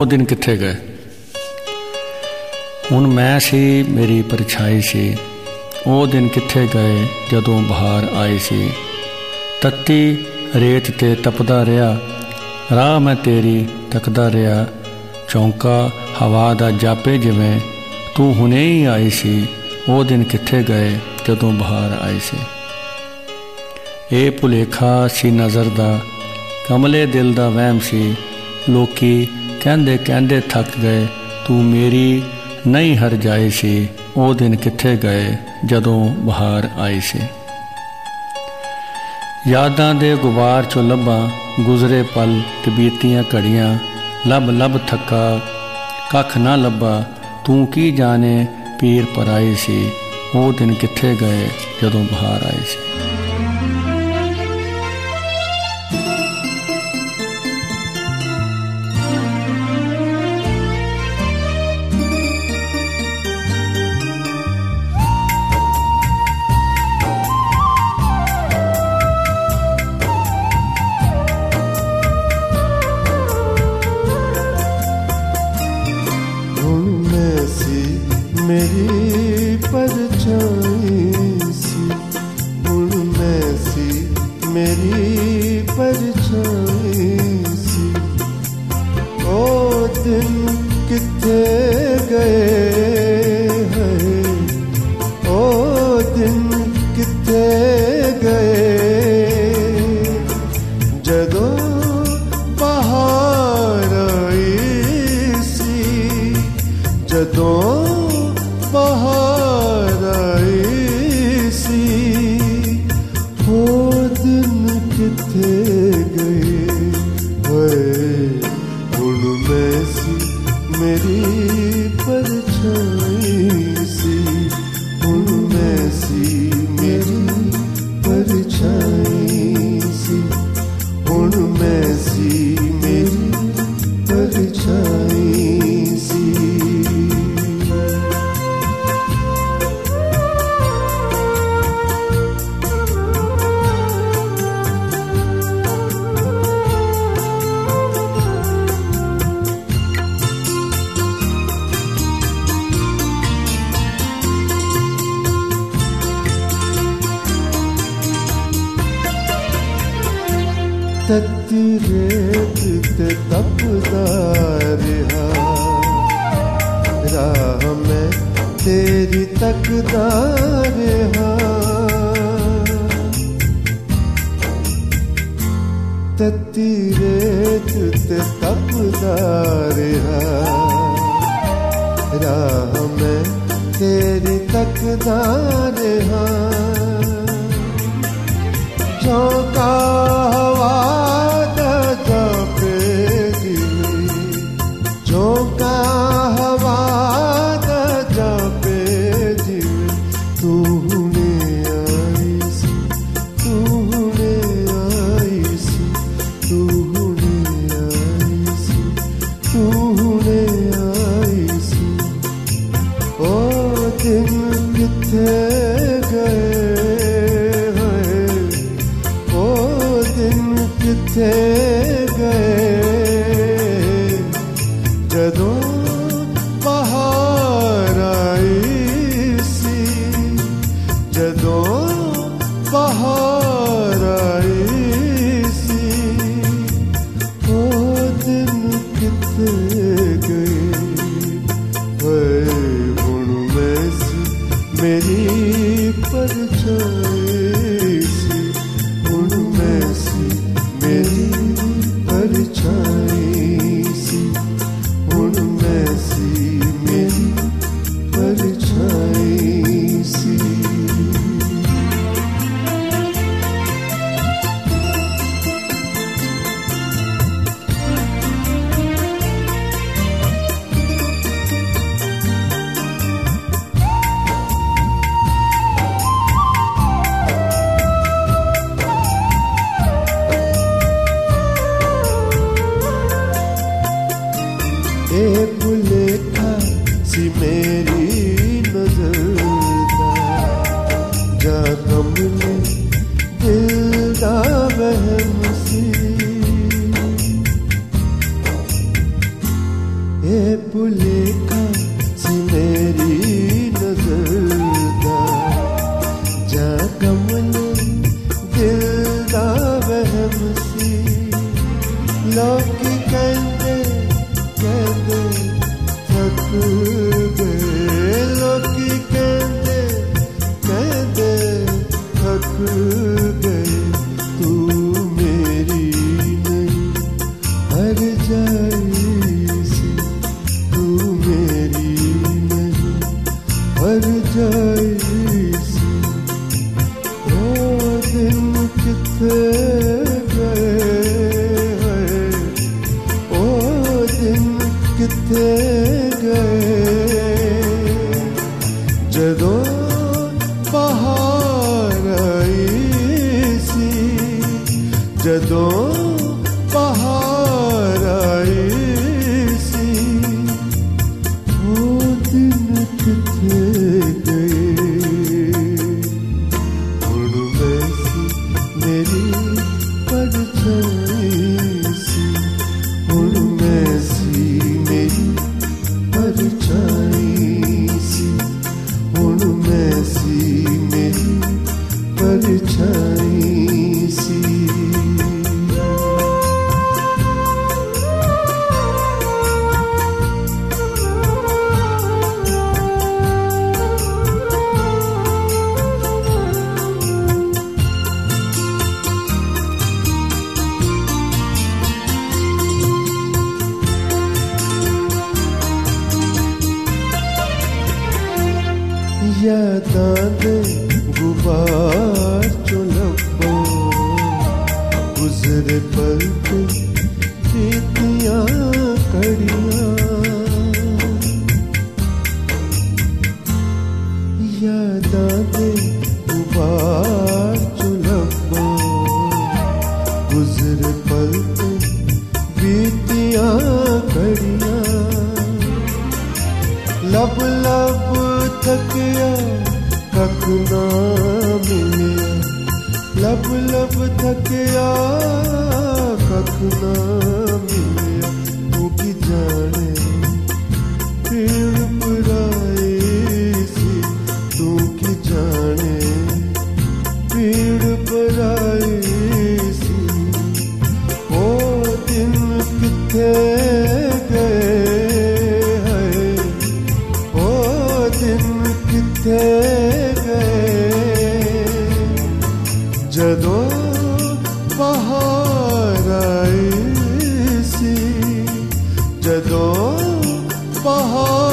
ਉਹ ਦਿਨ ਕਿੱਥੇ ਗਏ। ਹੁਣ ਮੈਂ ਸੀ ਮੇਰੀ ਪਰਛਾਈ ਸੀ, ਉਹ ਦਿਨ ਕਿੱਥੇ ਗਏ ਜਦੋਂ ਬਹਾਰ ਆਈ ਸੀ। ਤੱਤੀ ਰੇਤ ਤੇ ਤਪਦਾ ਰਿਹਾ, ਰਾਹ ਮੈਂ ਤੇਰੀ ਤੱਕਦਾ ਰਿਹਾ। ਚੌਂਕਾ ਹਵਾ ਦਾ ਜਾਪੇ ਜਿਵੇਂ ਤੂੰ ਹੁਣੇ ਹੀ ਆਈ ਸੀ, ਉਹ ਦਿਨ ਕਿੱਥੇ ਗਏ ਜਦੋਂ ਬਹਾਰ ਆਈ ਸੀ। ਇਹ ਭੁਲੇਖਾ ਸੀ ਨਜ਼ਰ ਦਾ, ਕਮਲੇ ਦਿਲ ਦਾ ਵਹਿਮ ਸੀ। ਲੋਕੀ ਕਹਿੰਦੇ ਕਹਿੰਦੇ ਥੱਕ ਗਏ, ਤੂੰ ਮੇਰੀ ਨਹੀਂ ਹਰ ਜਾਏ ਸੀ, ਉਹ ਦਿਨ ਕਿੱਥੇ ਗਏ ਜਦੋਂ ਬਹਾਰ ਆਈ ਸੀ। ਯਾਦਾਂ ਦੇ ਗੁਬਾਰ 'ਚੋਂ ਲੱਭਾਂ ਗੁਜ਼ਰੇ ਪਲ ਤੇ ਬੀਤੀਆਂ ਘੜੀਆਂ। ਲੱਭ ਲੱਭ ਥੱਕਾ ਕੱਖ ਨਾ ਲੱਭਾ, ਤੂੰ ਕੀ ਜਾਣੇ ਪੀਰ ਪਰਾਈ ਸੀ, ਉਹ ਦਿਨ ਕਿੱਥੇ ਗਏ ਜਦੋਂ ਬਹਾਰ ਆਈ ਸੀ। मेरी परछाई सी, हुण मैं सी मेरी परछाई सी। ओ दिन किथे गए हैं, ओ दिन किथे गए जदों बहार आई सी, जदों बहार आई सी। वो दिन किथे गए हैं, हुण मैं सी मेरी परछाई सी, हुण मैं सी मेरी परछाई सी, हुण मैं सी मेरी परछाई सी। तत्ती रेत ते तपदा रहा, राह में तेरी तकदा रहा। तत्ती रेत ते तपदा रहा, राह में तेरी तकदा रहा। चौंका हवा दा जापे जिवे, चौंका हवा दा जापे जिवे। तू हुणे आई सी, तू हुणे आई सी, तू हुणे आई सी, तू हुणे आई सी। ओ दिन किथे गए, किथे गए जदों बहार आई सी, जदों बहार आई सी। ओ दिन किथे गए हैं, हुण मैं सी मेरी परछाई सी, हुण मैं सी मेरी परछाई सी, हुण मैं सी मेरी परछाई सी। ए भुलेखा सी मेरी नजर दा, जा कमले दिल दा वहम सी। ਇਹ ਭੁਲੇਖਾ ਸੀ ਮੇਰੀ ਨਜ਼ਰ ਦਾ ਜਾਂ ਕਮਲ ਦਿਲ ਦਾ ਵਹਿਮ ਸੀ ਲੋਕੀ ਕਹਿੰਦੇ ਥੱਕ ਗਏ ਲੋਕੀ ਕਹਿੰਦੇ ਥੱਕ ਗਏ ਤੂੰ ਮੇਰੀ ਨਹੀਂ ਹਰ ਜਾਈ ਸੀ ਤੂੰ ਮੇਰੀ ਨਹੀਂ ਹਰ ਜਾਈ ਸੀ ਉਹ ਦਿਨ ਕਿੱਥੇ ਕਿੱਥੇ ਗਏ ਜਦੋਂ ਬਹਾਰ ਆਈ ਸੀ ਜਦੋਂ ਬਹਾਰ ਆਈ ਸੀ ਉਹ ਦਿਨ ਕਿੱਥੇ ਗਏ ਹੁਣ ਮੈਂ ਸੀ ਮੇਰੀ ਪਰਛਾਈ ਸੀ ਹੁਣ ਮੈਂ ਸੀ परछाई सी हुण मैं सी मेरी परछाई सी यादां दे गुबार चो लब्बो गुजरे पल ते बीतियां कड़ियां यादां दे गुबार चो लब्बो गुजरे पल ते बीतियां कड़ियां लब लब थकिया कख ना मिलिया लब लब थकिया कख ना मिलिया तू की जाने पीड़ पराई सी तू की जाने पीड़ पराई सी ओ दिन किथे ਜਦੋਂ ਬਹਾਰ ਆਈ ਸੀ ਜਦੋਂ ਬਹਾਰ